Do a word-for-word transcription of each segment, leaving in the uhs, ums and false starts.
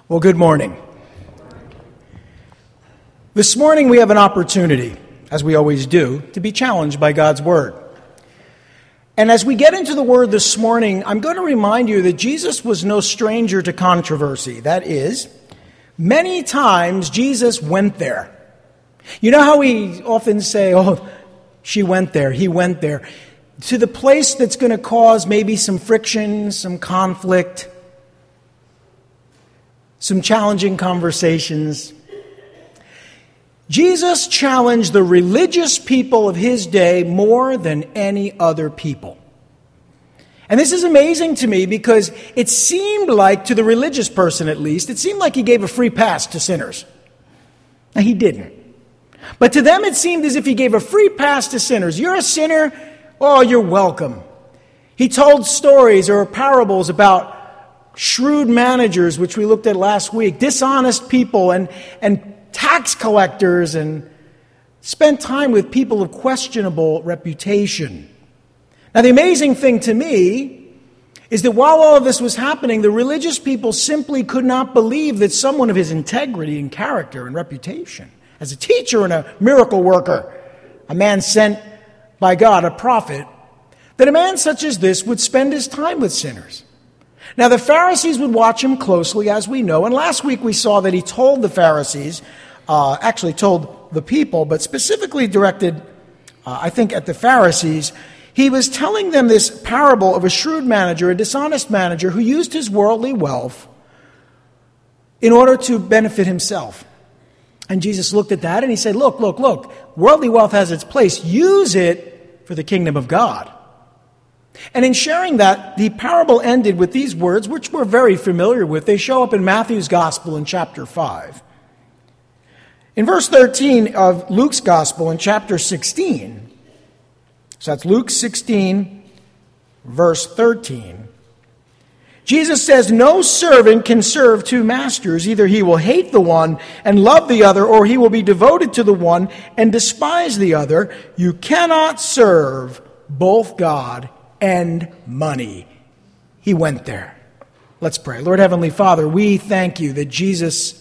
Well, good morning. This morning we have an opportunity, as we always do, to be challenged by God's Word. And as we get into the Word this morning, I'm going to remind you that Jesus was no stranger to controversy. That is, many times Jesus went there. You know how we often say, oh, she went there, he went there, to the place that's going to cause maybe some friction, some conflict, some challenging conversations. Jesus challenged the religious people of his day more than any other people. And this is amazing to me because it seemed like, to the religious person at least, it seemed like he gave a free pass to sinners. Now, he didn't. But to them it seemed as if he gave a free pass to sinners. You're a sinner? Oh, you're welcome. He told stories or parables about shrewd managers, which we looked at last week, dishonest people and, and tax collectors, and spent time with people of questionable reputation. Now, the amazing thing to me is that while all of this was happening, the religious people simply could not believe that someone of his integrity and character and reputation, as a teacher and a miracle worker, a man sent by God, a prophet, that a man such as this would spend his time with sinners. Now, the Pharisees would watch him closely, as we know. And last week we saw that he told the Pharisees, uh, actually told the people, but specifically directed, uh, I think, at the Pharisees. He was telling them this parable of a shrewd manager, a dishonest manager, who used his worldly wealth in order to benefit himself. And Jesus looked at that and he said, look, look, look, worldly wealth has its place. Use it for the kingdom of God. And in sharing that, the parable ended with these words, which we're very familiar with. They show up in Matthew's Gospel in chapter five. In verse thirteen of Luke's Gospel in chapter sixteen, so that's Luke sixteen, verse thirteen, Jesus says, no servant can serve two masters. Either he will hate the one and love the other, or he will be devoted to the one and despise the other. You cannot serve both God and money. He went there. Let's pray. Lord Heavenly Father, we thank you that Jesus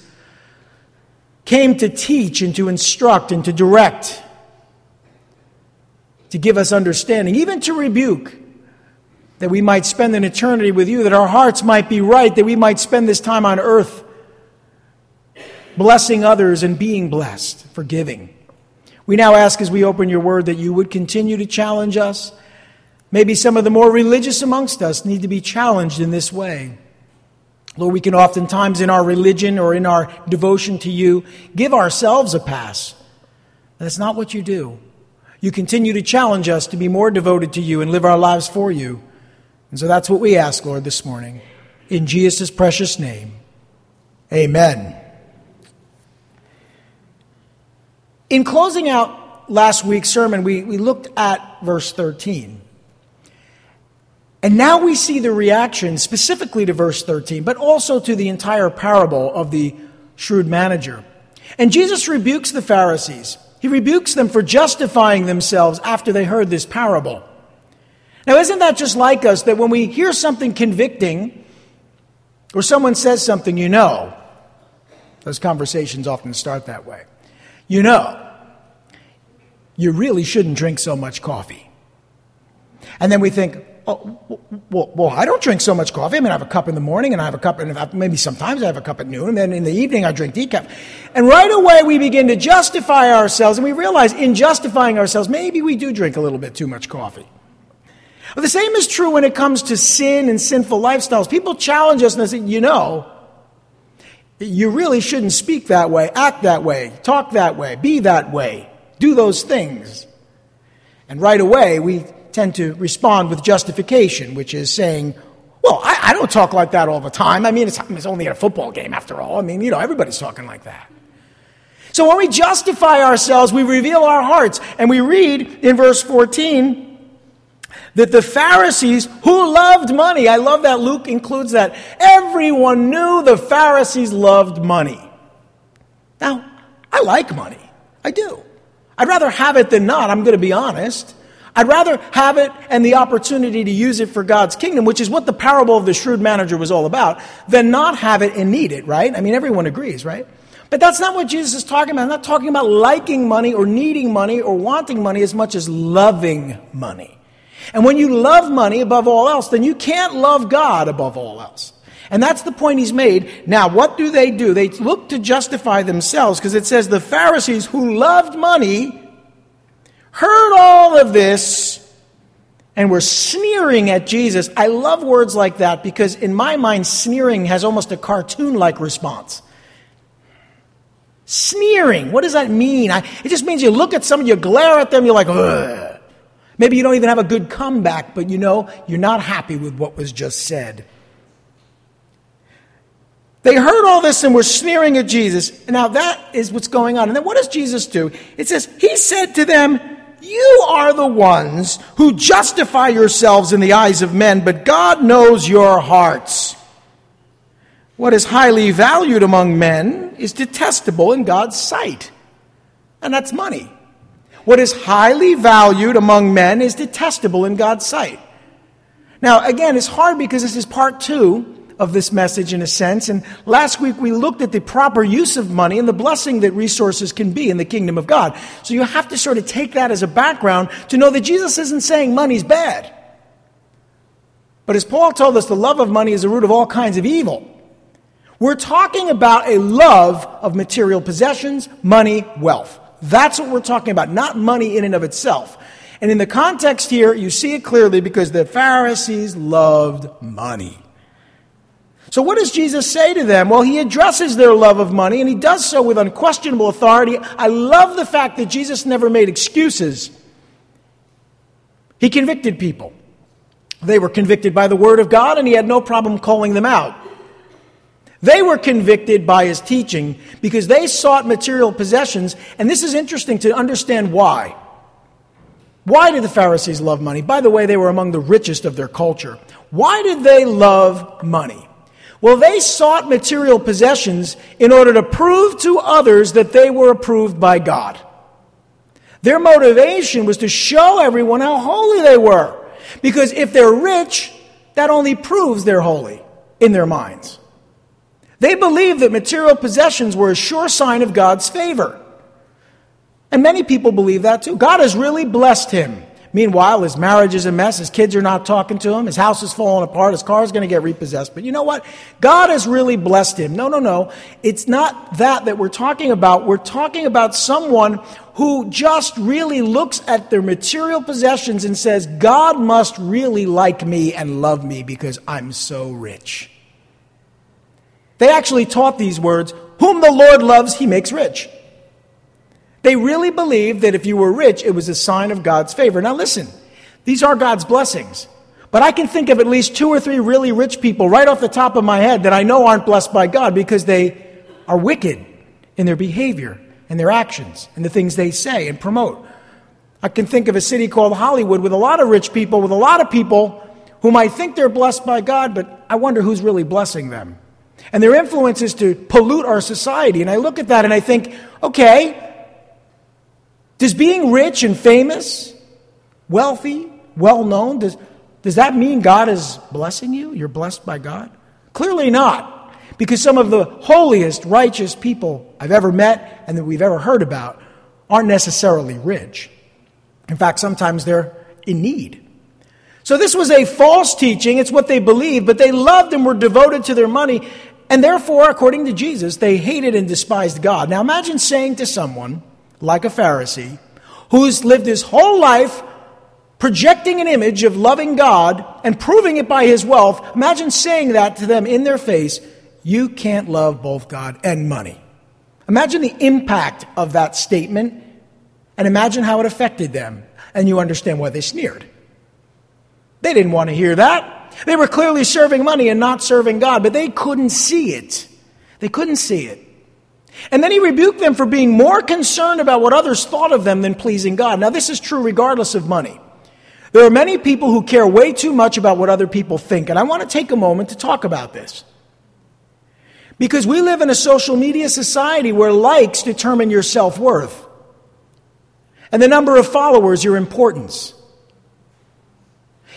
came to teach and to instruct and to direct, to give us understanding, even to rebuke, that we might spend an eternity with you, that our hearts might be right, that we might spend this time on earth blessing others and being blessed, forgiving. We now ask, as we open your word, that you would continue to challenge us. Maybe some of the more religious amongst us need to be challenged in this way. Lord, we can oftentimes in our religion or in our devotion to you give ourselves a pass. That's not what you do. You continue to challenge us to be more devoted to you and live our lives for you. And so that's what we ask, Lord, this morning. In Jesus' precious name, amen. In closing out last week's sermon, we, we looked at verse thirteen. And now we see the reaction specifically to verse thirteen, but also to the entire parable of the shrewd manager. And Jesus rebukes the Pharisees. He rebukes them for justifying themselves after they heard this parable. Now, isn't that just like us, that when we hear something convicting or someone says something, you know, those conversations often start that way. You know, you really shouldn't drink so much coffee. And then we think, oh, well, well, I don't drink so much coffee. I mean, I have a cup in the morning, and I have a cup, and maybe sometimes I have a cup at noon, and then in the evening I drink decaf. And right away we begin to justify ourselves, and we realize in justifying ourselves, maybe we do drink a little bit too much coffee. Well, the same is true when it comes to sin and sinful lifestyles. People challenge us and they say, you know, you really shouldn't speak that way, act that way, talk that way, be that way, do those things. And right away we tend to respond with justification, which is saying, well, I, I don't talk like that all the time. I mean, it's, it's only at a football game after all. I mean, you know, everybody's talking like that. So when we justify ourselves, we reveal our hearts. And we read in verse fourteen that the Pharisees who loved money, I love that Luke includes that. Everyone knew the Pharisees loved money. Now, I like money. I do. I'd rather have it than not, I'm going to be honest. I'd rather have it and the opportunity to use it for God's kingdom, which is what the parable of the shrewd manager was all about, than not have it and need it, right? I mean, everyone agrees, right? But that's not what Jesus is talking about. I'm not talking about liking money or needing money or wanting money as much as loving money. And when you love money above all else, then you can't love God above all else. And that's the point he's made. Now, what do they do? They look to justify themselves, because it says the Pharisees who loved money heard all of this and were sneering at Jesus. I love words like that because in my mind, sneering has almost a cartoon-like response. Sneering, what does that mean? I, it just means you look at someone, you glare at them, you're like, ugh. Maybe you don't even have a good comeback, but you know, you're not happy with what was just said. They heard all this and were sneering at Jesus. Now that is what's going on. And then what does Jesus do? It says, he said to them, you are the ones who justify yourselves in the eyes of men, but God knows your hearts. What is highly valued among men is detestable in God's sight. And that's money. What is highly valued among men is detestable in God's sight. Now, again, it's hard because this is part two of this message in a sense. And last week we looked at the proper use of money and the blessing that resources can be in the kingdom of God. So you have to sort of take that as a background to know that Jesus isn't saying money's bad. But as Paul told us, the love of money is the root of all kinds of evil. We're talking about a love of material possessions, money, wealth. That's what we're talking about, not money in and of itself. And in the context here, you see it clearly because the Pharisees loved money. So what does Jesus say to them? Well, he addresses their love of money, and he does so with unquestionable authority. I love the fact that Jesus never made excuses. He convicted people. They were convicted by the word of God, and he had no problem calling them out. They were convicted by his teaching because they sought material possessions, and this is interesting to understand why. Why did the Pharisees love money? By the way, they were among the richest of their culture. Why did they love money? Well, they sought material possessions in order to prove to others that they were approved by God. Their motivation was to show everyone how holy they were. Because if they're rich, that only proves they're holy in their minds. They believed that material possessions were a sure sign of God's favor. And many people believe that too. God has really blessed him. Meanwhile, his marriage is a mess. His kids are not talking to him. His house is falling apart. His car is going to get repossessed. But you know what? God has really blessed him. No, no, no. It's not that that we're talking about. We're talking about someone who just really looks at their material possessions and says, God must really like me and love me because I'm so rich. They actually taught these words, whom the Lord loves, he makes rich. They really believed that if you were rich, it was a sign of God's favor. Now listen, these are God's blessings. But I can think of at least two or three really rich people right off the top of my head that I know aren't blessed by God because they are wicked in their behavior and their actions and the things they say and promote. I can think of a city called Hollywood with a lot of rich people, with a lot of people whom I think they're blessed by God, but I wonder who's really blessing them. And their influence is to pollute our society. And I look at that and I think, okay, does being rich and famous, wealthy, well-known, does, does that mean God is blessing you? You're blessed by God? Clearly not. Because some of the holiest, righteous people I've ever met and that we've ever heard about aren't necessarily rich. In fact, sometimes they're in need. So this was a false teaching. It's what they believed, but they loved and were devoted to their money. And therefore, according to Jesus, they hated and despised God. Now imagine saying to someone like a Pharisee who's lived his whole life projecting an image of loving God and proving it by his wealth. Imagine saying that to them in their face. You can't love both God and money. Imagine the impact of that statement and imagine how it affected them. And you understand why they sneered. They didn't want to hear that. They were clearly serving money and not serving God, but they couldn't see it. They couldn't see it. And then he rebuked them for being more concerned about what others thought of them than pleasing God. Now, this is true regardless of money. There are many people who care way too much about what other people think, and I want to take a moment to talk about this. Because we live in a social media society where likes determine your self-worth, and the number of followers, your importance.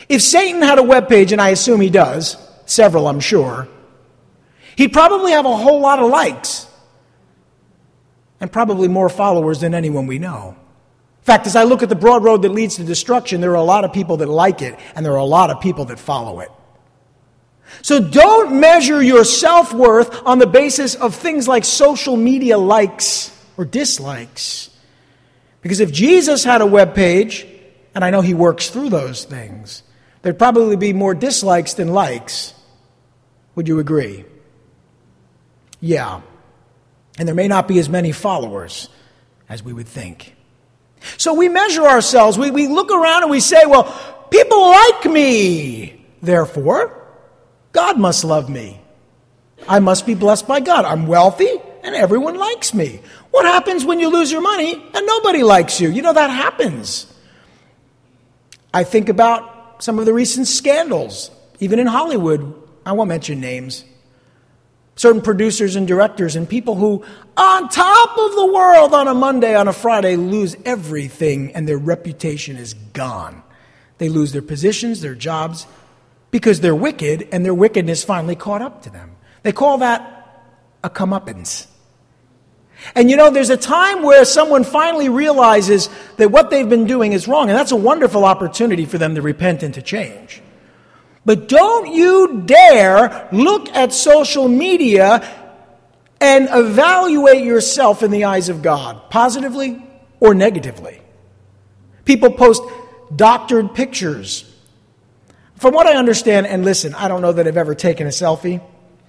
If Satan had a webpage, and I assume he does, several I'm sure, he'd probably have a whole lot of likes and probably more followers than anyone we know. In fact, as I look at the broad road that leads to destruction, there are a lot of people that like it, and there are a lot of people that follow it. So don't measure your self-worth on the basis of things like social media likes or dislikes. Because if Jesus had a web page, and I know he works through those things, there'd probably be more dislikes than likes. Would you agree? Yeah. And there may not be as many followers as we would think. So we measure ourselves. We, we look around and we say, well, people like me. Therefore, God must love me. I must be blessed by God. I'm wealthy and everyone likes me. What happens when you lose your money and nobody likes you? You know, that happens. I think about some of the recent scandals, even in Hollywood. I won't mention names. Certain producers and directors and people who, on top of the world on a Monday, on a Friday, lose everything and their reputation is gone. They lose their positions, their jobs, because they're wicked and their wickedness finally caught up to them. They call that a comeuppance. And you know, there's a time where someone finally realizes that what they've been doing is wrong, and that's a wonderful opportunity for them to repent and to change. But don't you dare look at social media and evaluate yourself in the eyes of God, positively or negatively. People post doctored pictures. From what I understand, and listen, I don't know that I've ever taken a selfie,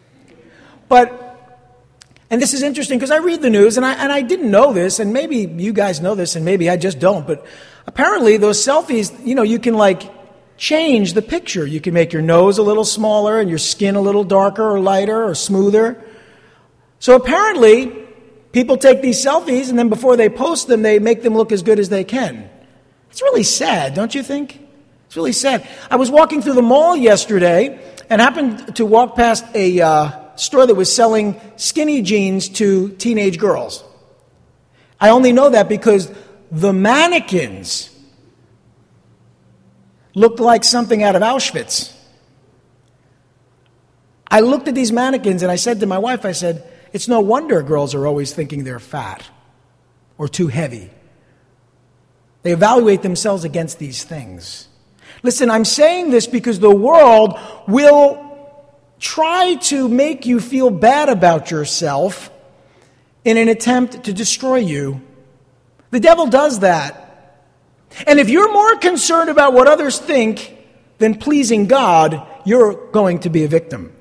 but, and this is interesting because I read the news and I, and I didn't know this, and maybe you guys know this and maybe I just don't, but apparently those selfies, you know, you can like change the picture. You can make your nose a little smaller and your skin a little darker or lighter or smoother. So apparently, people take these selfies and then before they post them, they make them look as good as they can. It's really sad, don't you think? It's really sad. I was walking through the mall yesterday and happened to walk past a uh, store that was selling skinny jeans to teenage girls. I only know that because the mannequins looked like something out of Auschwitz. I looked at these mannequins and I said to my wife, I said, it's no wonder girls are always thinking they're fat or too heavy. They evaluate themselves against these things. Listen, I'm saying this because the world will try to make you feel bad about yourself in an attempt to destroy you. The devil does that. And if you're more concerned about what others think than pleasing God, you're going to be a victim.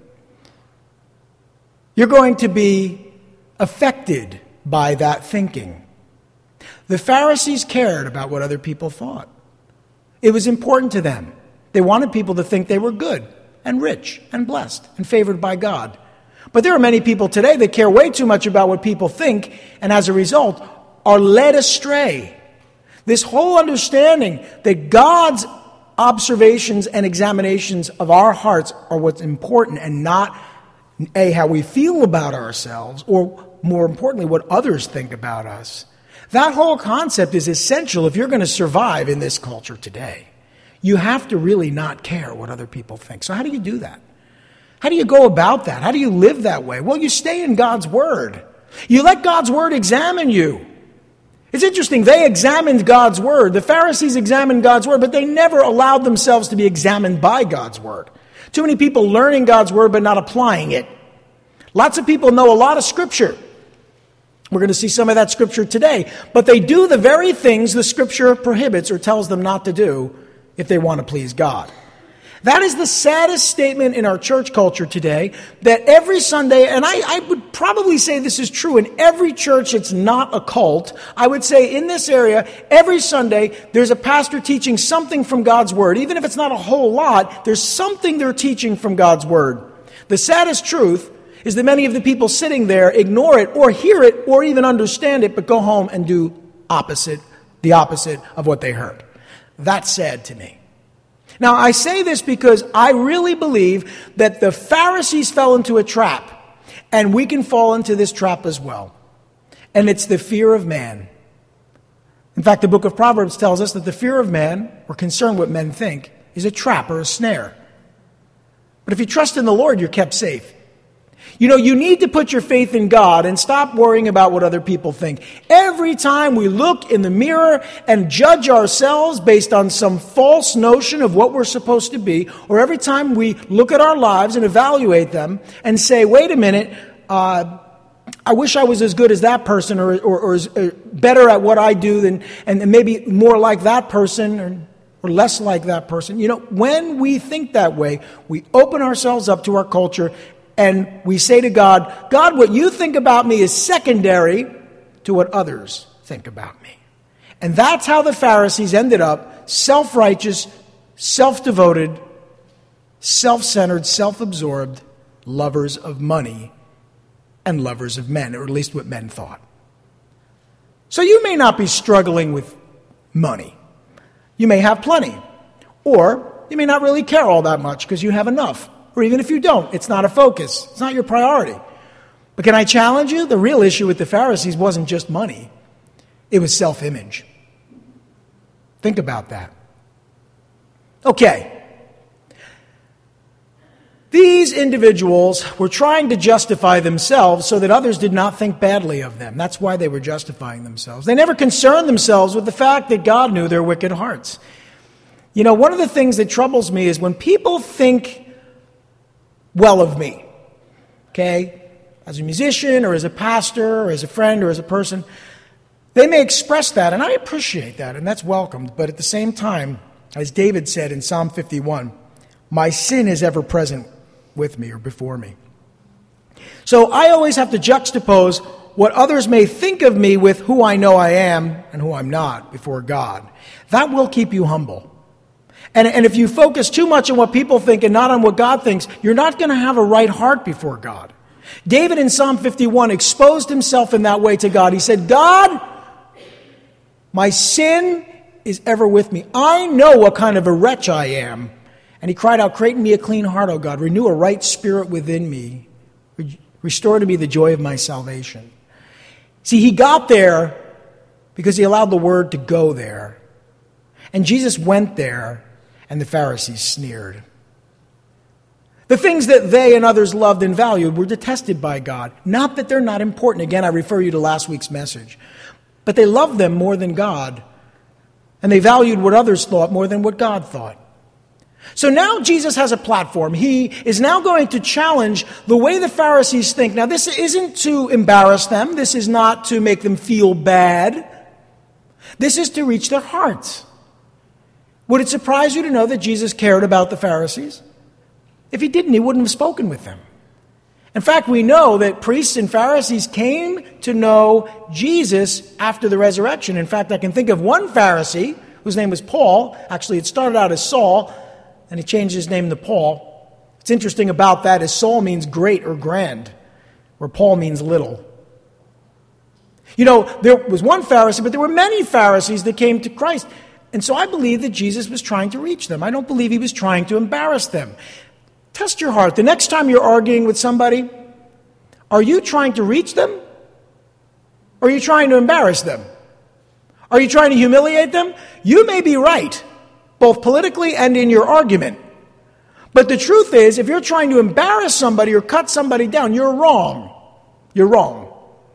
You're going to be affected by that thinking. The Pharisees cared about what other people thought. It was important to them. They wanted people to think they were good and rich and blessed and favored by God. But there are many people today that care way too much about what people think, and as a result, are led astray. This whole understanding that God's observations and examinations of our hearts are what's important and not, A, how we feel about ourselves, or more importantly, what others think about us. That whole concept is essential if you're going to survive in this culture today. You have to really not care what other people think. So how do you do that? How do you go about that? How do you live that way? Well, you stay in God's Word. You let God's Word examine you. It's interesting, they examined God's Word. The Pharisees examined God's Word, but they never allowed themselves to be examined by God's Word. Too many people learning God's Word but not applying it. Lots of people know a lot of Scripture. We're going to see some of that Scripture today. But they do the very things the Scripture prohibits or tells them not to do if they want to please God. That is the saddest statement in our church culture today, that every Sunday, and I, I would probably say this is true in every church, it's not a cult. I would say in this area, every Sunday, there's a pastor teaching something from God's Word. Even if it's not a whole lot, there's something they're teaching from God's Word. The saddest truth is that many of the people sitting there ignore it or hear it or even understand it, but go home and do opposite, the opposite of what they heard. That's sad to me. Now, I say this because I really believe that the Pharisees fell into a trap, and we can fall into this trap as well. And it's the fear of man. In fact, the book of Proverbs tells us that the fear of man, or concern what men think, is a trap or a snare. But if you trust in the Lord, you're kept safe. You know, you need to put your faith in God and stop worrying about what other people think. Every time we look in the mirror and judge ourselves based on some false notion of what we're supposed to be, or every time we look at our lives and evaluate them and say, wait a minute, uh, I wish I was as good as that person or, or, or, as, or better at what I do than, and maybe more like that person or, or less like that person. You know, when we think that way, we open ourselves up to our culture and we say to God, God, what you think about me is secondary to what others think about me. And that's how the Pharisees ended up self-righteous, self-devoted, self-centered, self-absorbed lovers of money and lovers of men, or at least what men thought. So you may not be struggling with money. You may have plenty. Or you may not really care all that much because you have enough. Or even if you don't, it's not a focus. It's not your priority. But can I challenge you? The real issue with the Pharisees wasn't just money. It was self-image. Think about that. Okay. These individuals were trying to justify themselves so that others did not think badly of them. That's why they were justifying themselves. They never concerned themselves with the fact that God knew their wicked hearts. You know, one of the things that troubles me is when people think well of me, okay, as a musician or as a pastor or as a friend or as a person, they may express that, and I appreciate that, and that's welcomed. But at the same time, as David said in Psalm fifty-one, my sin is ever present with me or before me. So I always have to juxtapose what others may think of me with who I know I am and who I'm not before God. That will keep you humble. And, and if you focus too much on what people think and not on what God thinks, you're not going to have a right heart before God. David in Psalm fifty-one exposed himself in that way to God. He said, God, my sin is ever with me. I know what kind of a wretch I am. And he cried out, create in me a clean heart, O God. Renew a right spirit within me. Restore to me the joy of my salvation. See, he got there because he allowed the word to go there. And Jesus went there, and the Pharisees sneered. The things that they and others loved and valued were detested by God. Not that they're not important. Again, I refer you to last week's message. But they loved them more than God. And they valued what others thought more than what God thought. So now Jesus has a platform. He is now going to challenge the way the Pharisees think. Now, this isn't to embarrass them. This is not to make them feel bad. This is to reach their hearts. Would it surprise you to know that Jesus cared about the Pharisees? If he didn't, he wouldn't have spoken with them. In fact, we know that priests and Pharisees came to know Jesus after the resurrection. In fact, I can think of one Pharisee whose name was Paul. Actually, it started out as Saul, and he changed his name to Paul. What's interesting about that is Saul means great or grand, where Paul means little. You know, there was one Pharisee, but there were many Pharisees that came to Christ. And so I believe that Jesus was trying to reach them. I don't believe he was trying to embarrass them. Test your heart. The next time you're arguing with somebody, are you trying to reach them? Or are you trying to embarrass them? Are you trying to humiliate them? You may be right, both politically and in your argument. But the truth is, if you're trying to embarrass somebody or cut somebody down, you're wrong. You're wrong.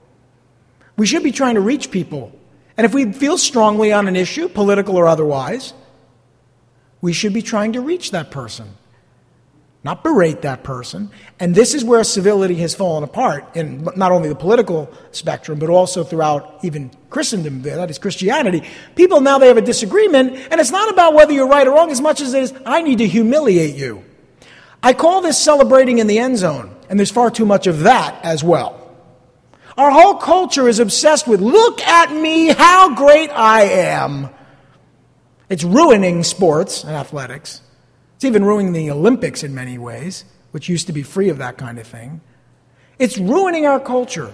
We should be trying to reach people. And if we feel strongly on an issue, political or otherwise, we should be trying to reach that person, not berate that person. And this is where civility has fallen apart in not only the political spectrum, but also throughout even Christendom, that is Christianity. People now, they have a disagreement, and it's not about whether you're right or wrong as much as it is, I need to humiliate you. I call this celebrating in the end zone, and there's far too much of that as well. Our whole culture is obsessed with, look at me, how great I am. It's ruining sports and athletics. It's even ruining the Olympics in many ways, which used to be free of that kind of thing. It's ruining our culture.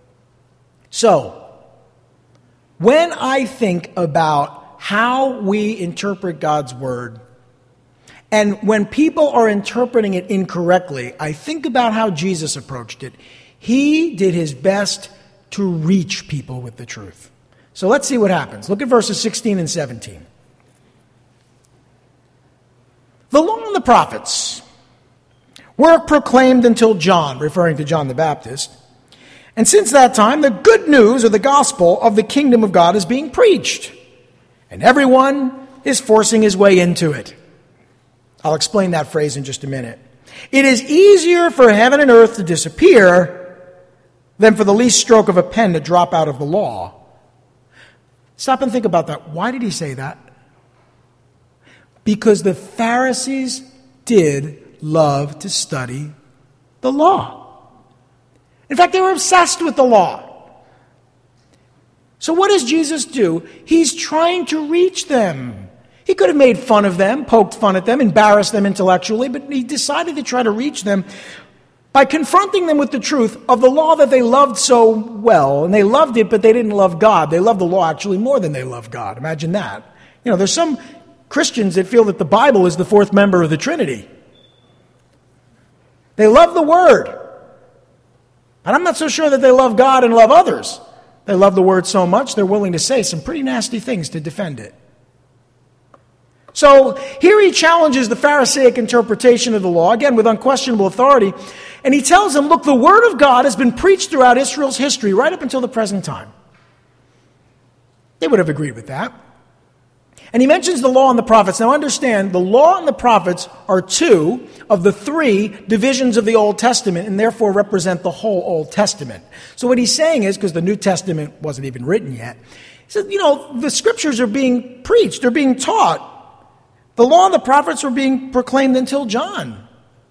So, when I think about how we interpret God's word, and when people are interpreting it incorrectly, I think about how Jesus approached it. He did his best to reach people with the truth. So let's see what happens. Look at verses sixteen and seventeen. The law and the prophets were proclaimed until John, referring to John the Baptist. And since that time, the good news or the gospel of the kingdom of God is being preached. And everyone is forcing his way into it. I'll explain that phrase in just a minute. It is easier for heaven and earth to disappear than for the least stroke of a pen to drop out of the law. Stop and think about that. Why did he say that? Because the Pharisees did love to study the law. In fact, they were obsessed with the law. So what does Jesus do? He's trying to reach them. He could have made fun of them, poked fun at them, embarrassed them intellectually, but he decided to try to reach them by confronting them with the truth of the law that they loved so well. And they loved it, but they didn't love God. They loved the law actually more than they loved God. Imagine that. You know, there's some Christians that feel that the Bible is the fourth member of the Trinity. They love the Word. And I'm not so sure that they love God and love others. They love the Word so much, they're willing to say some pretty nasty things to defend it. So here he challenges the Pharisaic interpretation of the law, again with unquestionable authority, and he tells them, look, the Word of God has been preached throughout Israel's history right up until the present time. They would have agreed with that. And he mentions the law and the prophets. Now understand, the law and the prophets are two of the three divisions of the Old Testament and therefore represent the whole Old Testament. So what he's saying is, because the New Testament wasn't even written yet, he said, you know, the scriptures are being preached, they're being taught. The law and the prophets were being proclaimed until John.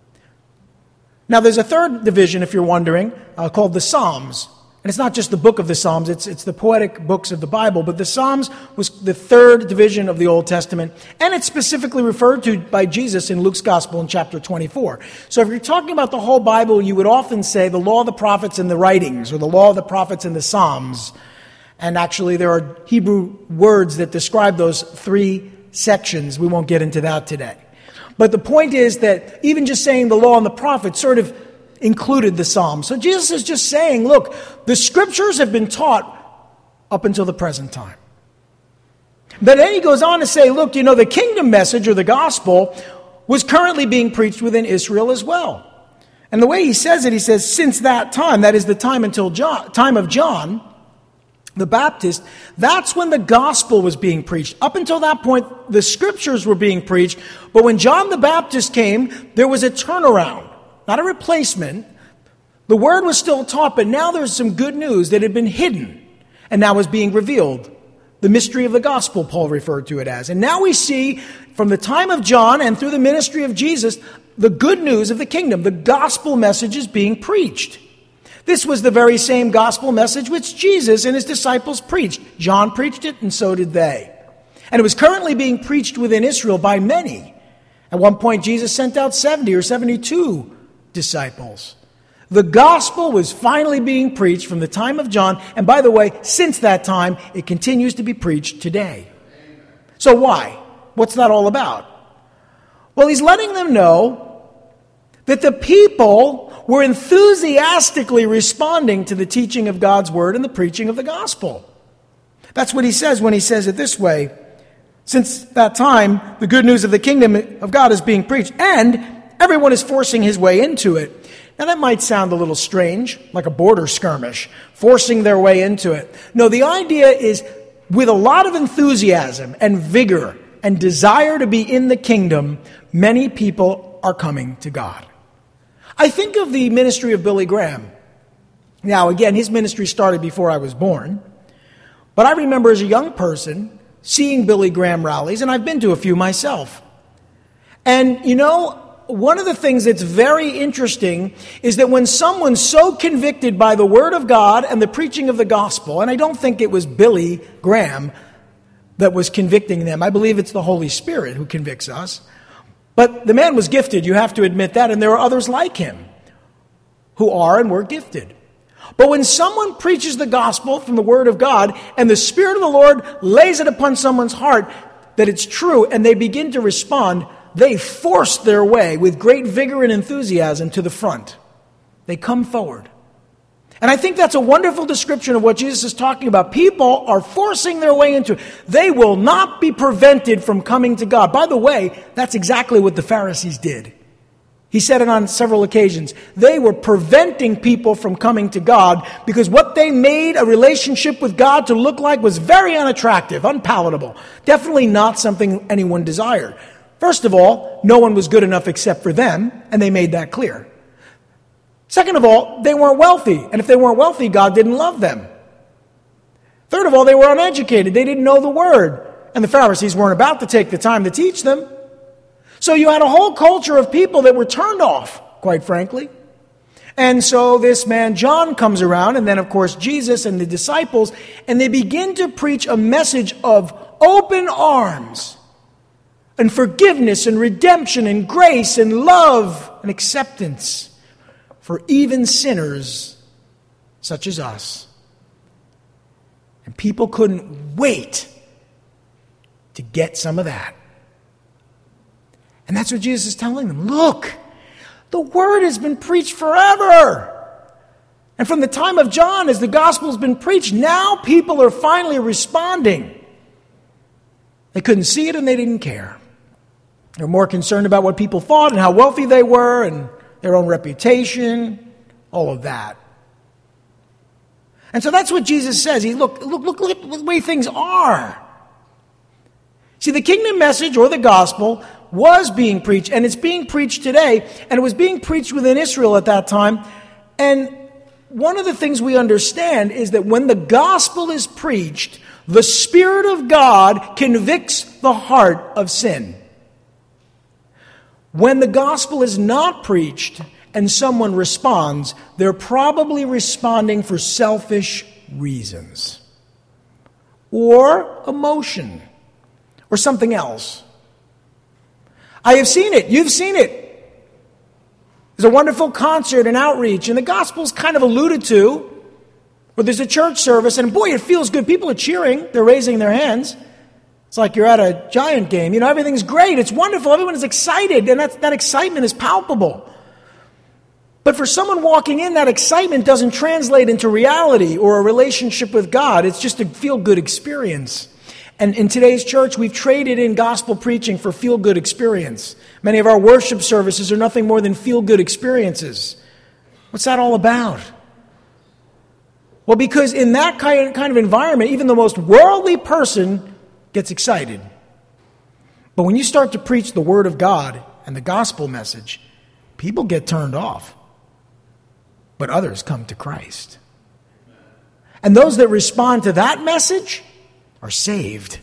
Now there's a third division, if you're wondering, uh, called the Psalms. And it's not just the book of the Psalms, it's, it's the poetic books of the Bible. But the Psalms was the third division of the Old Testament. And it's specifically referred to by Jesus in Luke's Gospel in chapter twenty-four. So if you're talking about the whole Bible, you would often say the law of the prophets and the writings, or the law of the prophets and the Psalms. And actually there are Hebrew words that describe those three sections. We won't get into that today. But the point is that even just saying the law and the prophets sort of included the Psalms. So Jesus is just saying, look, the scriptures have been taught up until the present time. But then he goes on to say, look, you know, the kingdom message or the gospel was currently being preached within Israel as well. And the way he says it, he says, since that time, that is the time until John, time of John the Baptist, that's when the gospel was being preached. Up until that point, the scriptures were being preached. But when John the Baptist came, there was a turnaround. Not a replacement. The word was still taught, but now there's some good news that had been hidden and now is being revealed. The mystery of the gospel, Paul referred to it as. And now we see, from the time of John and through the ministry of Jesus, the good news of the kingdom. The gospel message is being preached. This was the very same gospel message which Jesus and his disciples preached. John preached it, and so did they. And it was currently being preached within Israel by many. At one point, Jesus sent out seventy or seventy-two disciples. The gospel was finally being preached from the time of John, and by the way, since that time, it continues to be preached today. So why? What's that all about? Well, he's letting them know that the people were enthusiastically responding to the teaching of God's word and the preaching of the gospel. That's what he says when he says it this way. Since that time, the good news of the kingdom of God is being preached, and everyone is forcing his way into it. Now that might sound a little strange, like a border skirmish, forcing their way into it. No, the idea is with a lot of enthusiasm and vigor and desire to be in the kingdom, many people are coming to God. I think of the ministry of Billy Graham. Now, again, his ministry started before I was born. But I remember as a young person seeing Billy Graham rallies, and I've been to a few myself. And, you know, one of the things that's very interesting is that when someone's so convicted by the Word of God and the preaching of the gospel, and I don't think it was Billy Graham that was convicting them. I believe it's the Holy Spirit who convicts us. But the man was gifted, you have to admit that, and there are others like him who are and were gifted. But when someone preaches the gospel from the Word of God, and the Spirit of the Lord lays it upon someone's heart that it's true, and they begin to respond, they force their way with great vigor and enthusiasm to the front. They come forward. And I think that's a wonderful description of what Jesus is talking about. People are forcing their way into it. They will not be prevented from coming to God. By the way, that's exactly what the Pharisees did. He said it on several occasions. They were preventing people from coming to God because what they made a relationship with God to look like was very unattractive, unpalatable. Definitely not something anyone desired. First of all, no one was good enough except for them, and they made that clear. Second of all, they weren't wealthy, and if they weren't wealthy, God didn't love them. Third of all, they were uneducated. They didn't know the Word, and the Pharisees weren't about to take the time to teach them. So you had a whole culture of people that were turned off, quite frankly. And so this man John comes around, and then of course Jesus and the disciples, and they begin to preach a message of open arms and forgiveness and redemption and grace and love and acceptance for even sinners such as us. And people couldn't wait to get some of that. And that's what Jesus is telling them. Look, the word has been preached forever. And from the time of John, as the gospel has been preached, now people are finally responding. They couldn't see it and they didn't care. They're more concerned about what people thought and how wealthy they were and their own reputation, all of that. And so that's what Jesus says. He look, look, look, look at the way things are. See, the kingdom message or the gospel was being preached, and it's being preached today, and it was being preached within Israel at that time. And one of the things we understand is that when the gospel is preached, the Spirit of God convicts the heart of sin. When the gospel is not preached and someone responds, they're probably responding for selfish reasons or emotion or something else. I have seen it. You've seen it. There's a wonderful concert and outreach, and the gospel's kind of alluded to, or there's a church service, and boy, it feels good. People are cheering. They're raising their hands. It's like you're at a Giant game. You know, everything's great. It's wonderful. Everyone is excited, and that, that excitement is palpable. But for someone walking in, that excitement doesn't translate into reality or a relationship with God. It's just a feel-good experience. And in today's church, we've traded in gospel preaching for feel-good experience. Many of our worship services are nothing more than feel-good experiences. What's that all about? Well, because in that kind of environment, even the most worldly person gets excited. But when you start to preach the Word of God and the gospel message, people get turned off. But others come to Christ. And those that respond to that message are saved.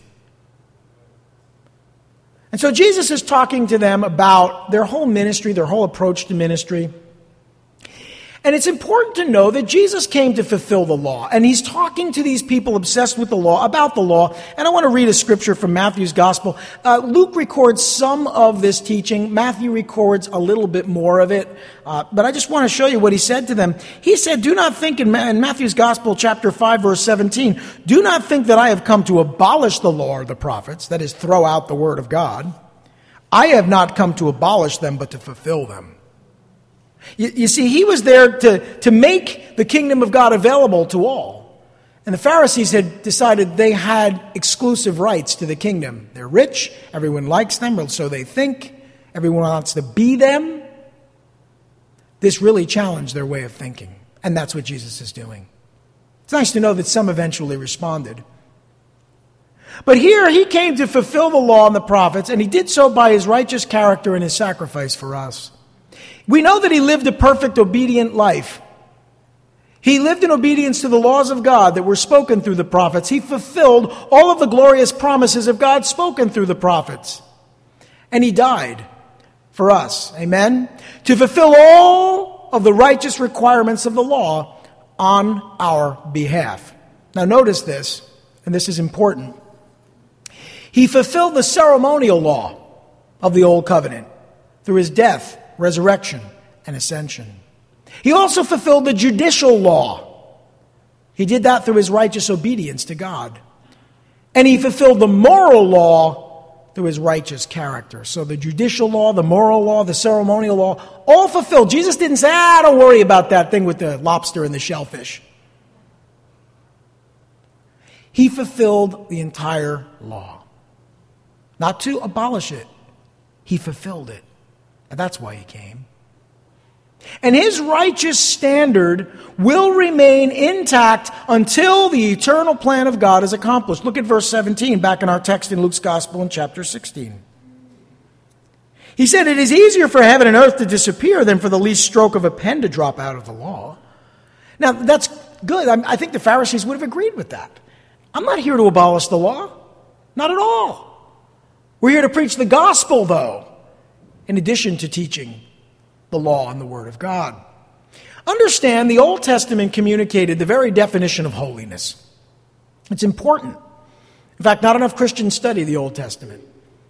And so Jesus is talking to them about their whole ministry, their whole approach to ministry. And it's important to know that Jesus came to fulfill the law. And he's talking to these people obsessed with the law, about the law. And I want to read a scripture from Matthew's gospel. Uh, Luke records some of this teaching. Matthew records a little bit more of it. Uh, but I just want to show you what he said to them. He said, do not think, in, Ma- in Matthew's gospel, chapter five, verse seventeen, do not think that I have come to abolish the law or the prophets, that is, throw out the word of God. I have not come to abolish them, but to fulfill them. You, you see, he was there to, to make the kingdom of God available to all. And the Pharisees had decided they had exclusive rights to the kingdom. They're rich, everyone likes them, or so they think. Everyone wants to be them. This really challenged their way of thinking. And that's what Jesus is doing. It's nice to know that some eventually responded. But here he came to fulfill the law and the prophets, and he did so by his righteous character and his sacrifice for us. We know that he lived a perfect, obedient life. He lived in obedience to the laws of God that were spoken through the prophets. He fulfilled all of the glorious promises of God spoken through the prophets. And he died for us, amen, to fulfill all of the righteous requirements of the law on our behalf. Now notice this, and this is important. He fulfilled the ceremonial law of the Old Covenant through his death, resurrection, and ascension. He also fulfilled the judicial law. He did that through his righteous obedience to God. And he fulfilled the moral law through his righteous character. So the judicial law, the moral law, the ceremonial law, all fulfilled. Jesus didn't say, ah, don't worry about that thing with the lobster and the shellfish. He fulfilled the entire law. Not to abolish it. He fulfilled it. And that's why he came. And his righteous standard will remain intact until the eternal plan of God is accomplished. Look at verse seventeen, back in our text in Luke's Gospel in chapter sixteen. He said, it is easier for heaven and earth to disappear than for the least stroke of a pen to drop out of the law. Now, that's good. I think the Pharisees would have agreed with that. I'm not here to abolish the law. Not at all. We're here to preach the gospel, though, in addition to teaching the law and the Word of God. Understand, the Old Testament communicated the very definition of holiness. It's important. In fact, not enough Christians study the Old Testament.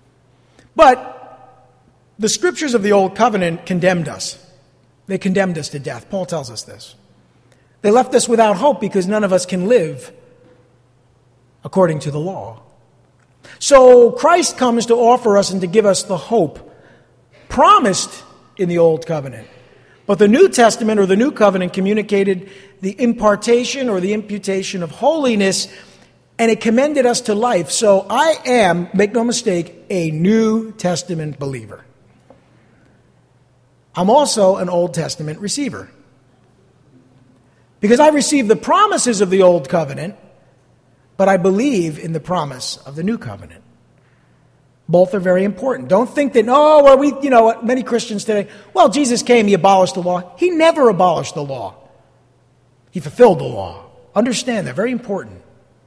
But the scriptures of the Old Covenant condemned us. They condemned us to death. Paul tells us this. They left us without hope because none of us can live according to the law. So Christ comes to offer us and to give us the hope promised in the Old Covenant. But the New Testament or the New Covenant communicated the impartation or the imputation of holiness, and it commended us to life. So I am, make no mistake, a New Testament believer. I'm also an Old Testament receiver. Because I received the promises of the Old Covenant, but I believe in the promise of the New Covenant. Both are very important. Don't think that, oh, well, we, you know what, many Christians today, well, Jesus came, he abolished the law. He never abolished the law. He fulfilled the law. Understand that, very important.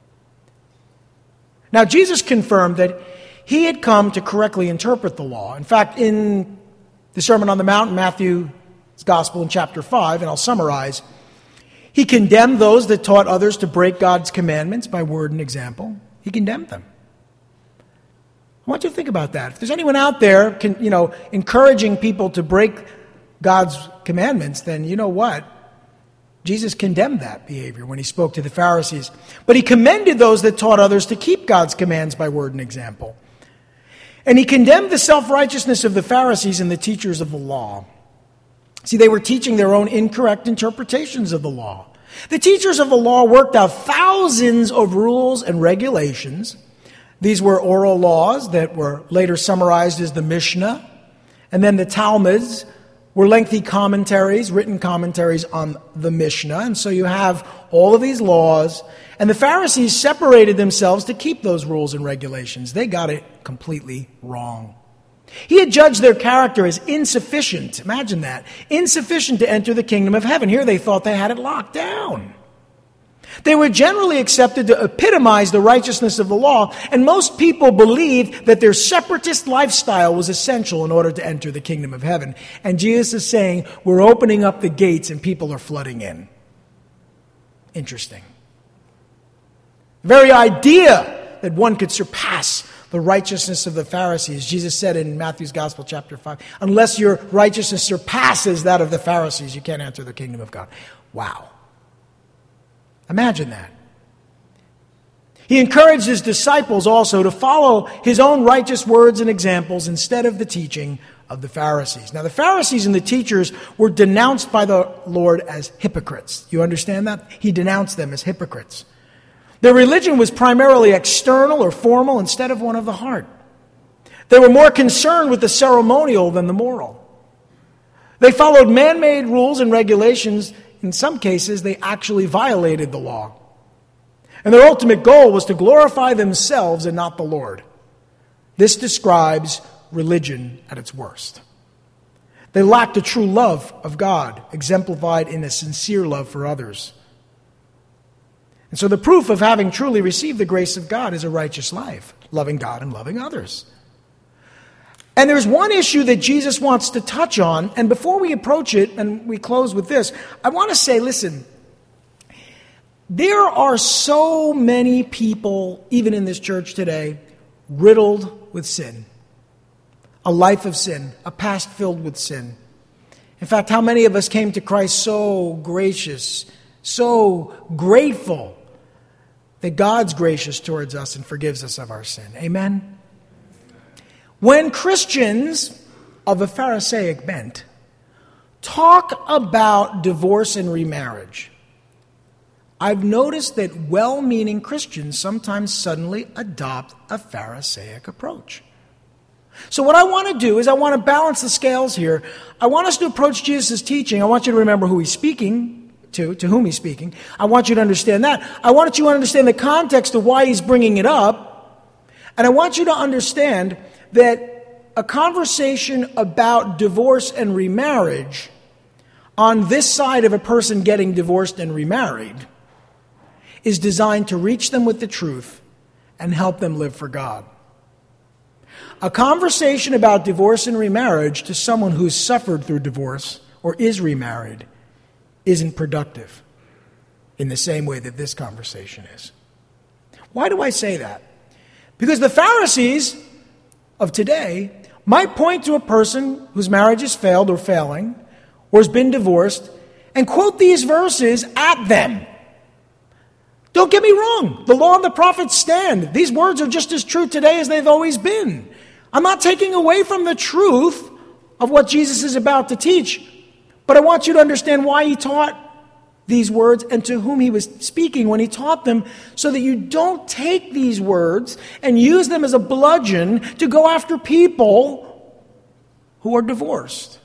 Now, Jesus confirmed that he had come to correctly interpret the law. In fact, in the Sermon on the Mount, Matthew's Gospel in chapter five, and I'll summarize, he condemned those that taught others to break God's commandments by word and example. He condemned them. I want you to think about that. If there's anyone out there, can, you know, encouraging people to break God's commandments, then you know what? Jesus condemned that behavior when he spoke to the Pharisees. But he commended those that taught others to keep God's commands by word and example. And he condemned the self-righteousness of the Pharisees and the teachers of the law. See, they were teaching their own incorrect interpretations of the law. The teachers of the law worked out thousands of rules and regulations. These were oral laws that were later summarized as the Mishnah. And then the Talmuds were lengthy commentaries, written commentaries on the Mishnah. And so you have all of these laws. And the Pharisees separated themselves to keep those rules and regulations. They got it completely wrong. He had judged their character as insufficient. Imagine that. Insufficient to enter the kingdom of heaven. Here they thought they had it locked down. They were generally accepted to epitomize the righteousness of the law, and most people believed that their separatist lifestyle was essential in order to enter the kingdom of heaven. And Jesus is saying, we're opening up the gates and people are flooding in. Interesting. The very idea that one could surpass the righteousness of the Pharisees, Jesus said in Matthew's Gospel, chapter five, unless your righteousness surpasses that of the Pharisees, you can't enter the kingdom of God. Wow. Imagine that. He encouraged his disciples also to follow his own righteous words and examples instead of the teaching of the Pharisees. Now, the Pharisees and the teachers were denounced by the Lord as hypocrites. You understand that? He denounced them as hypocrites. Their religion was primarily external or formal instead of one of the heart. They were more concerned with the ceremonial than the moral. They followed man-made rules and regulations. In some cases, they actually violated the law. And their ultimate goal was to glorify themselves and not the Lord. This describes religion at its worst. They lacked a true love of God, exemplified in a sincere love for others. And so the proof of having truly received the grace of God is a righteous life, loving God and loving others. And there's one issue that Jesus wants to touch on, and before we approach it, and we close with this, I want to say, listen, there are so many people, even in this church today, riddled with sin. A life of sin, a past filled with sin. In fact, how many of us came to Christ so gracious, so grateful that God's gracious towards us and forgives us of our sin? Amen? When Christians of a Pharisaic bent talk about divorce and remarriage, I've noticed that well-meaning Christians sometimes suddenly adopt a Pharisaic approach. So what I want to do is I want to balance the scales here. I want us to approach Jesus' teaching. I want you to remember who he's speaking to, to whom he's speaking. I want you to understand that. I want you to understand the context of why he's bringing it up. And I want you to understand that a conversation about divorce and remarriage on this side of a person getting divorced and remarried is designed to reach them with the truth and help them live for God. A conversation about divorce and remarriage to someone who's suffered through divorce or is remarried isn't productive in the same way that this conversation is. Why do I say that? Because the Pharisees of today might point to a person whose marriage has failed or failing or has been divorced and quote these verses at them. Don't get me wrong. The law and the prophets stand. These words are just as true today as they've always been. I'm not taking away from the truth of what Jesus is about to teach, but I want you to understand why he taught these words and to whom he was speaking when he taught them, so that you don't take these words and use them as a bludgeon to go after people who are divorced.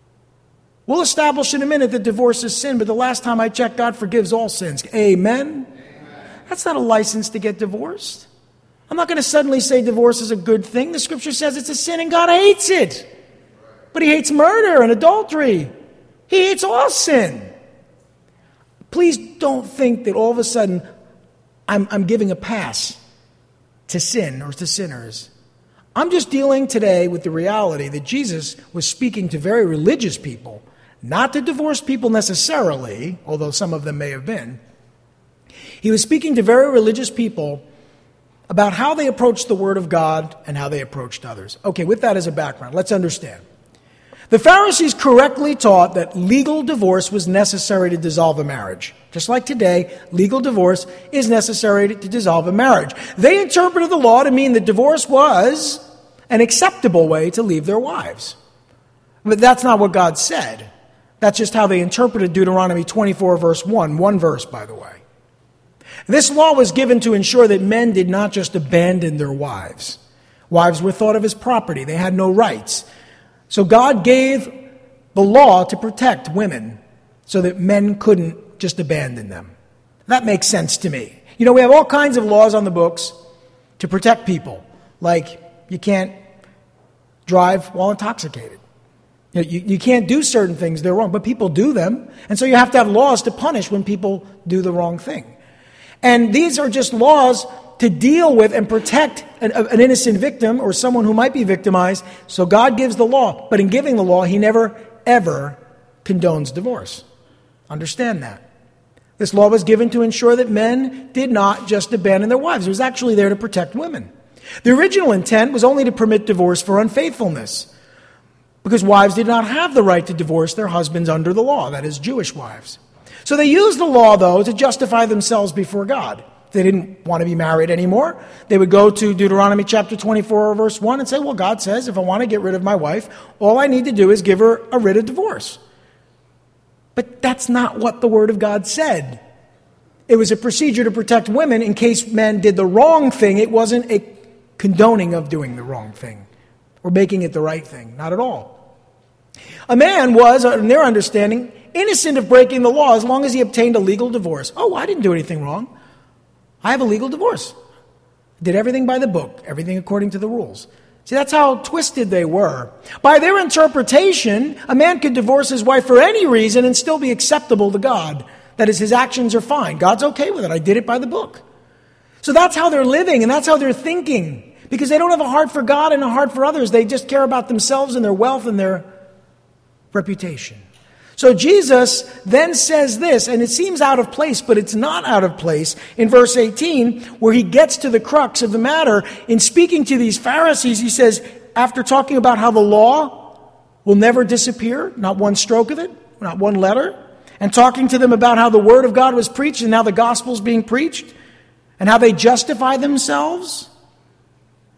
We'll establish in a minute that divorce is sin, but the last time I checked, God forgives all sins. Amen? Amen. That's not a license to get divorced. I'm not going to suddenly say divorce is a good thing. The scripture says it's a sin and God hates it. But he hates murder and adultery. He hates all sin. Please don't think that all of a sudden I'm, I'm giving a pass to sin or to sinners. I'm just dealing today with the reality that Jesus was speaking to very religious people, not to divorced people necessarily, although some of them may have been. He was speaking to very religious people about how they approached the Word of God and how they approached others. Okay, with that as a background, let's understand. The Pharisees correctly taught that legal divorce was necessary to dissolve a marriage. Just like today, legal divorce is necessary to dissolve a marriage. They interpreted the law to mean that divorce was an acceptable way to leave their wives. But that's not what God said. That's just how they interpreted Deuteronomy twenty-four, verse one. One verse, by the way. This law was given to ensure that men did not just abandon their wives. Wives were thought of as property. They had no rights. So God gave the law to protect women so that men couldn't just abandon them. That makes sense to me. You know, we have all kinds of laws on the books to protect people. Like you can't drive while intoxicated. You, know, you, you can't do certain things, they're wrong, but people do them. And so you have to have laws to punish when people do the wrong thing. And these are just laws to deal with and protect an, an innocent victim or someone who might be victimized. So God gives the law. But in giving the law, he never, ever condones divorce. Understand that. This law was given to ensure that men did not just abandon their wives. It was actually there to protect women. The original intent was only to permit divorce for unfaithfulness, because wives did not have the right to divorce their husbands under the law, that is, Jewish wives. So they used the law, though, to justify themselves before God. If they didn't want to be married anymore, they would go to Deuteronomy chapter twenty-four, verse one, and say, well, God says if I want to get rid of my wife, all I need to do is give her a writ of divorce. But that's not what the Word of God said. It was a procedure to protect women in case men did the wrong thing. It wasn't a condoning of doing the wrong thing or making it the right thing. Not at all. A man was, in their understanding, innocent of breaking the law as long as he obtained a legal divorce. Oh, I didn't do anything wrong. I have a legal divorce. Did everything by the book, everything according to the rules. See, that's how twisted they were. By their interpretation, a man could divorce his wife for any reason and still be acceptable to God. That is, his actions are fine. God's okay with it. I did it by the book. So that's how they're living and that's how they're thinking. Because they don't have a heart for God and a heart for others. They just care about themselves and their wealth and their reputation. So Jesus then says this, and it seems out of place, but it's not out of place, in verse eighteen, where he gets to the crux of the matter. In speaking to these Pharisees, he says, after talking about how the law will never disappear, not one stroke of it, not one letter, and talking to them about how the word of God was preached and how the gospel is being preached, and how they justify themselves,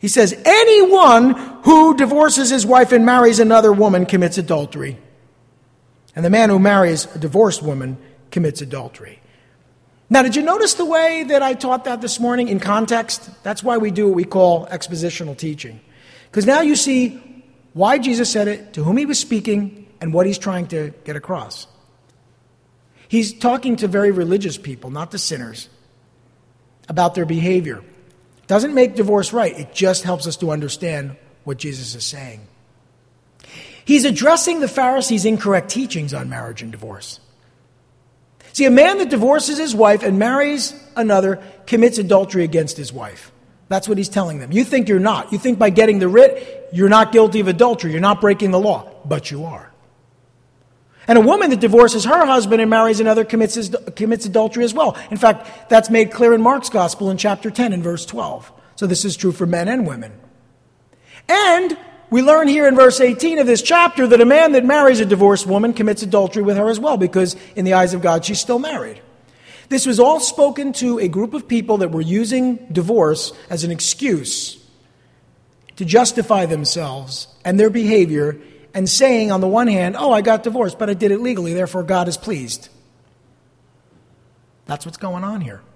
He says, anyone who divorces his wife and marries another woman commits adultery. And the man who marries a divorced woman commits adultery. Now, did you notice the way that I taught that this morning in context? That's why we do what we call expositional teaching. Because now you see why Jesus said it, to whom he was speaking, and what he's trying to get across. He's talking to very religious people, not to sinners, about their behavior. It doesn't make divorce right. It just helps us to understand what Jesus is saying. He's addressing the Pharisees' incorrect teachings on marriage and divorce. See, a man that divorces his wife and marries another commits adultery against his wife. That's what he's telling them. You think you're not. You think by getting the writ, you're not guilty of adultery. You're not breaking the law. But you are. And a woman that divorces her husband and marries another commits, commits adultery as well. In fact, that's made clear in Mark's Gospel in chapter ten and verse twelve. So this is true for men and women. And we learn here in verse eighteen of this chapter that a man that marries a divorced woman commits adultery with her as well, because in the eyes of God, she's still married. This was all spoken to a group of people that were using divorce as an excuse to justify themselves and their behavior, and saying on the one hand, oh, I got divorced, but I did it legally, therefore God is pleased. That's what's going on here.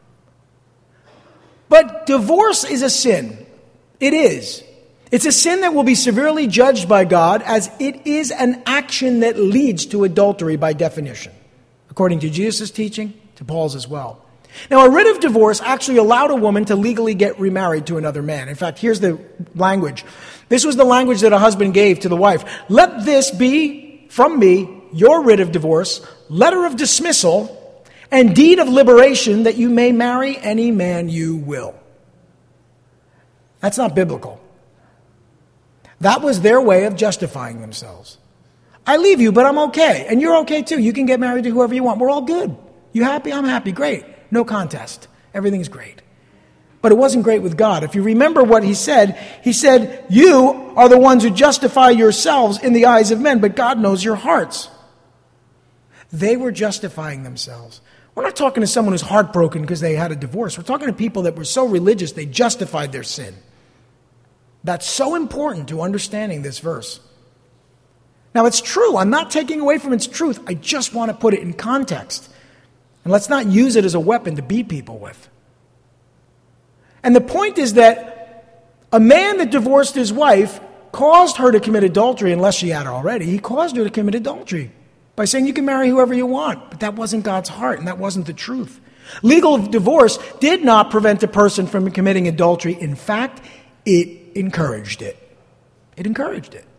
But divorce is a sin. It is. It's a sin that will be severely judged by God, as it is an action that leads to adultery by definition, according to Jesus' teaching, to Paul's as well. Now, a writ of divorce actually allowed a woman to legally get remarried to another man. In fact, here's the language. This was the language that a husband gave to the wife. Let this be, from me, your writ of divorce, letter of dismissal, and deed of liberation, that you may marry any man you will. That's not biblical. That was their way of justifying themselves. I leave you, but I'm okay. And you're okay too. You can get married to whoever you want. We're all good. You happy? I'm happy. Great. No contest. Everything's great. But it wasn't great with God. If you remember what he said, he said, you are the ones who justify yourselves in the eyes of men, but God knows your hearts. They were justifying themselves. We're not talking to someone who's heartbroken because they had a divorce. We're talking to people that were so religious they justified their sin. That's so important to understanding this verse. Now, it's true. I'm not taking away from its truth. I just want to put it in context. And let's not use it as a weapon to beat people with. And the point is that a man that divorced his wife caused her to commit adultery, unless she had already. He caused her to commit adultery by saying you can marry whoever you want. But that wasn't God's heart, and that wasn't the truth. Legal divorce did not prevent a person from committing adultery. In fact, it encouraged it. It encouraged it.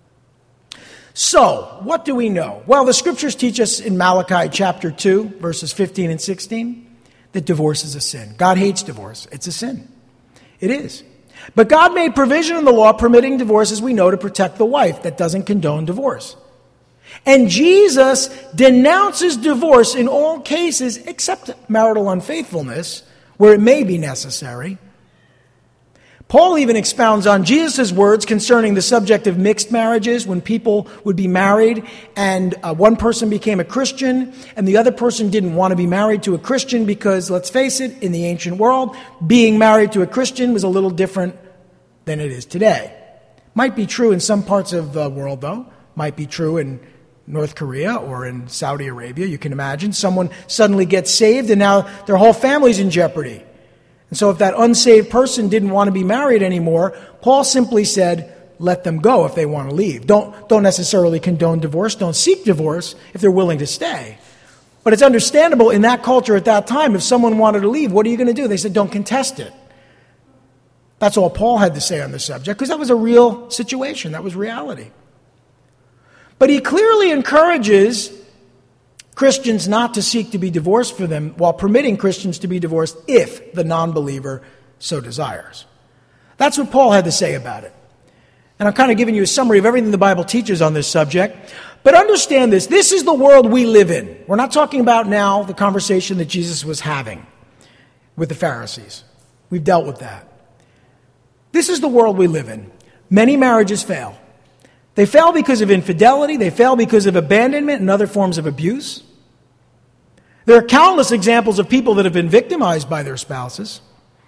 So, what do we know? Well, the scriptures teach us in Malachi chapter two, verses fifteen and sixteen, that divorce is a sin. God hates divorce. It's a sin. It is. But God made provision in the law permitting divorce, as we know, to protect the wife. That doesn't condone divorce. And Jesus denounces divorce in all cases except marital unfaithfulness, where it may be necessary. Paul even expounds on Jesus' words concerning the subject of mixed marriages, when people would be married and uh, one person became a Christian and the other person didn't want to be married to a Christian because, let's face it, in the ancient world, being married to a Christian was a little different than it is today. Might be true in some parts of the world, though. Might be true in North Korea or in Saudi Arabia. You can imagine someone suddenly gets saved and now their whole family's in jeopardy. And so if that unsaved person didn't want to be married anymore, Paul simply said, let them go if they want to leave. Don't, don't necessarily condone divorce. Don't seek divorce if they're willing to stay. But it's understandable in that culture at that time, if someone wanted to leave, what are you going to do? They said, don't contest it. That's all Paul had to say on the subject, because that was a real situation. That was reality. But he clearly encourages Christians not to seek to be divorced for them, while permitting Christians to be divorced if the non-believer so desires. That's what Paul had to say about it. And I'm kind of giving you a summary of everything the Bible teaches on this subject. But understand this. This is the world we live in. We're not talking about now the conversation that Jesus was having with the Pharisees. We've dealt with that. This is the world we live in. Many marriages fail. They fail because of infidelity. They fail because of abandonment and other forms of abuse. There are countless examples of people that have been victimized by their spouses.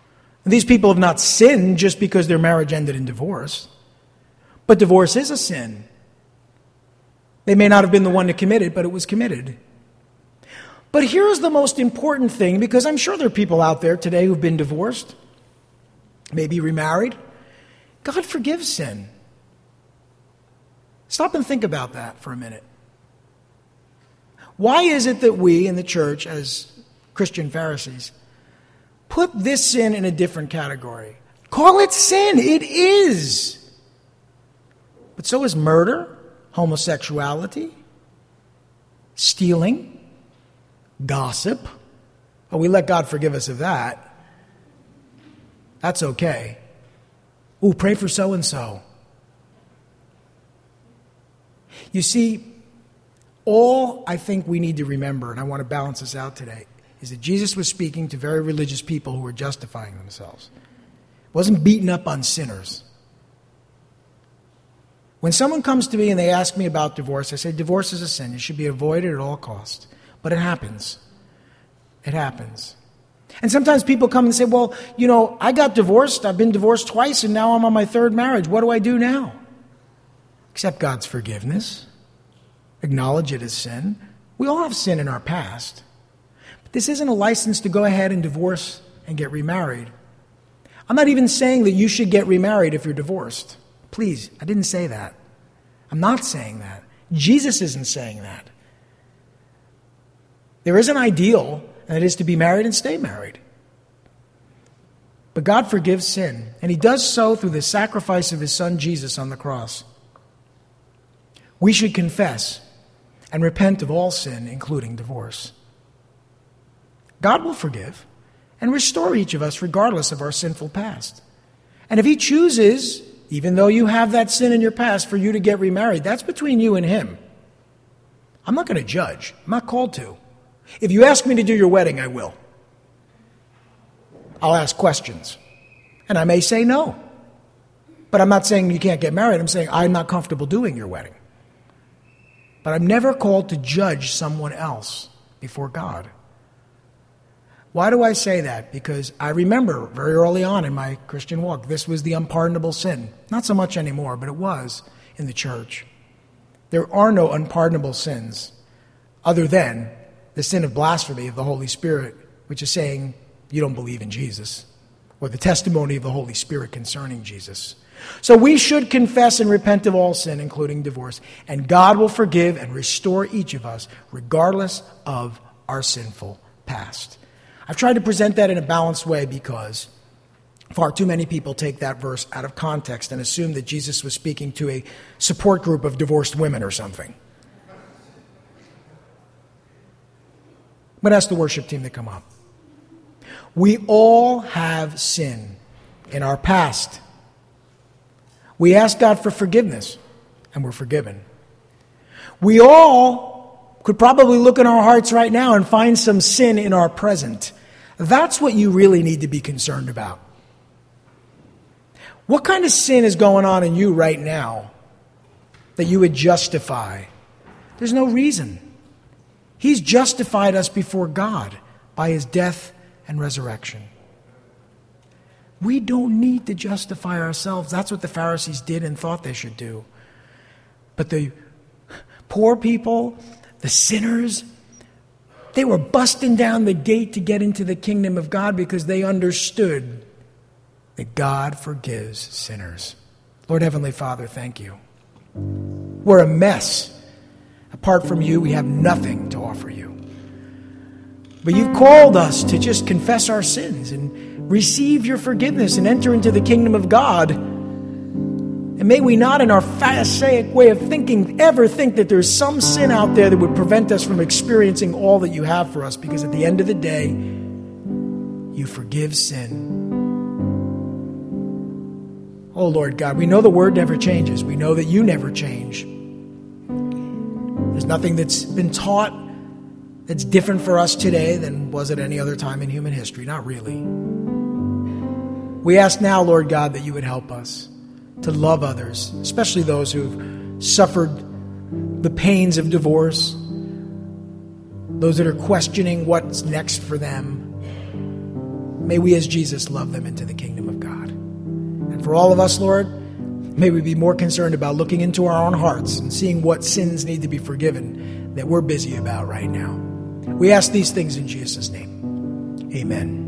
These people have not sinned just because their marriage ended in divorce. But divorce is a sin. They may not have been the one to commit it, but it was committed. But here's the most important thing, because I'm sure there are people out there today who've been divorced, maybe remarried. God forgives sin. Stop and think about that for a minute. Why is it that we in the church, as Christian Pharisees, put this sin in a different category? Call it sin. It is. But so is murder, homosexuality, stealing, gossip. Oh, we let God forgive us of that. That's okay. Ooh, pray for so-and-so. You see, all I think we need to remember, and I want to balance this out today, is that Jesus was speaking to very religious people who were justifying themselves. He wasn't beating up on sinners. When someone comes to me and they ask me about divorce, I say divorce is a sin. It should be avoided at all costs. But it happens. It happens. And sometimes people come and say, well, you know, I got divorced. I've been divorced twice, and now I'm on my third marriage. What do I do now? Accept God's forgiveness. Acknowledge it as sin. We all have sin in our past. But this isn't a license to go ahead and divorce and get remarried. I'm not even saying that you should get remarried if you're divorced. Please, I didn't say that. I'm not saying that. Jesus isn't saying that. There is an ideal, and it is to be married and stay married. But God forgives sin, and he does so through the sacrifice of his son Jesus on the cross. We should confess and repent of all sin, including divorce. God will forgive and restore each of us regardless of our sinful past. And if he chooses, even though you have that sin in your past, for you to get remarried, that's between you and him. I'm not going to judge. I'm not called to. If you ask me to do your wedding, I will. I'll ask questions. And I may say no. But I'm not saying you can't get married. I'm saying I'm not comfortable doing your wedding. But I'm never called to judge someone else before God. Why do I say that? Because I remember very early on in my Christian walk, this was the unpardonable sin. Not so much anymore, but it was in the church. There are no unpardonable sins other than the sin of blasphemy of the Holy Spirit, which is saying you don't believe in Jesus, or the testimony of the Holy Spirit concerning Jesus. So we should confess and repent of all sin, including divorce, and God will forgive and restore each of us, regardless of our sinful past. I've tried to present that in a balanced way because far too many people take that verse out of context and assume that Jesus was speaking to a support group of divorced women or something. I'm going to ask the worship team to come up. We all have sin in our past. We ask God for forgiveness, and we're forgiven. We all could probably look in our hearts right now and find some sin in our present. That's what you really need to be concerned about. What kind of sin is going on in you right now that you would justify? There's no reason. He's justified us before God by his death and resurrection. We don't need to justify ourselves. That's what the Pharisees did and thought they should do. But the poor people, the sinners, they were busting down the gate to get into the kingdom of God because they understood that God forgives sinners. Lord Heavenly Father, thank you. We're a mess. Apart from you, we have nothing to offer you. But you've called us to just confess our sins and receive your forgiveness and enter into the kingdom of God. And may we not, in our Pharisaic way of thinking, ever think that there's some sin out there that would prevent us from experiencing all that you have for us, because at the end of the day, you forgive sin. Oh, Lord God, we know the word never changes. We know that you never change. There's nothing that's been taught that's different for us today than was at any other time in human history. Not really. We ask now, Lord God, that you would help us to love others, especially those who've suffered the pains of divorce, those that are questioning what's next for them. may we as Jesus love them into the kingdom of God. And for all of us, Lord, may we be more concerned about looking into our own hearts and seeing what sins need to be forgiven that we're busy about right now. We ask these things in Jesus' name. Amen.